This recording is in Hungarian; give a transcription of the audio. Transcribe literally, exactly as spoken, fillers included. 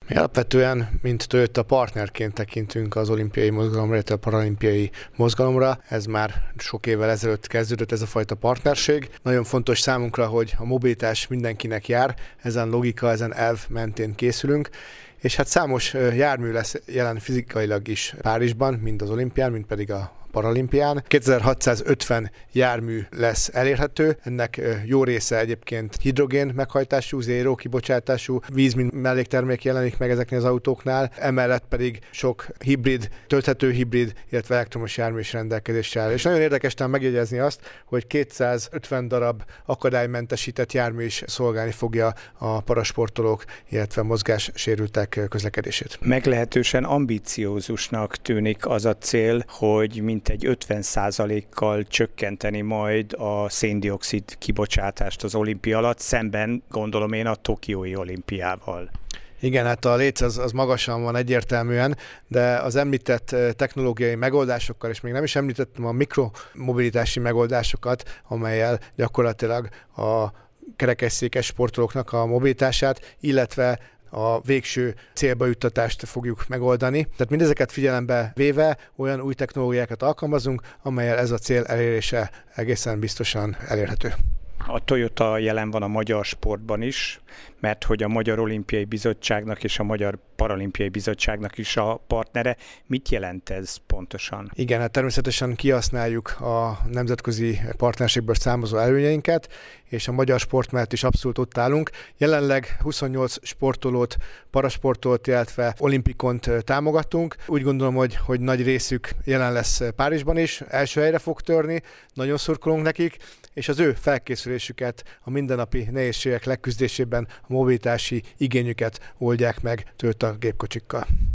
Mi alapvetően, mint Toyota partnerként tekintünk az olimpiai mozgalomra, illetve a paralimpiai mozgalomra. Ez már sok évvel ezelőtt kezdődött ez a fajta partnerség. Nagyon fontos számunkra, hogy a mobilitás mindenkinek jár, ezen logika, ezen elv mentén készülünk. És hát számos jármű lesz jelen fizikailag is Párizsban, mind az olimpián, mind pedig a paralimpián. kétezer-hatszázötven jármű lesz elérhető, ennek jó része egyébként hidrogén meghajtású, zéró kibocsátású, víz mint melléktermék jelenik meg ezeknél az autóknál, emellett pedig sok hibrid, tölthető hibrid, illetve elektromos jármű is rendelkezésre áll. És nagyon érdekes talán megjegyezni azt, hogy kétszázötven darab akadálymentesített jármű is szolgálni fogja a parasportolók, illetve mozgássérültek közlekedését. Meglehetősen ambiciózusnak tűnik az a cél, hogy mintegy ötven százalékkal csökkenteni majd a szén-dioxid kibocsátást az olimpia alatt, szemben gondolom én a tokiói olimpiával. Igen, hát a léc az, az magasan van egyértelműen, de az említett technológiai megoldásokkal, és még nem is említettem a mikromobilitási megoldásokat, amelyel gyakorlatilag a kerekesszékes sportolóknak a mobilitását, illetve a végső célba juttatást fogjuk megoldani. Tehát mindezeket figyelembe véve olyan új technológiákat alkalmazunk, amellyel ez a cél elérése egészen biztosan elérhető. A Toyota jelen van a magyar sportban is, mert hogy a Magyar Olimpiai Bizottságnak és a Magyar Paralimpiai Bizottságnak is a partnere. Mit jelent ez pontosan? Igen, hát természetesen kihasználjuk a nemzetközi partnerségből származó előnyeinket, és a magyar sport mellett is abszolút ott állunk. Jelenleg huszonnyolc sportolót, parasportolót, illetve olimpikont támogatunk. Úgy gondolom, hogy, hogy nagy részük jelen lesz Párizsban is, első helyre fog törni, nagyon szurkolunk nekik, és az ő felkészülésüket a mindennapi nehézségek leküzdésében a mobilitási igényüket oldják meg Toyota gépkocsikkal.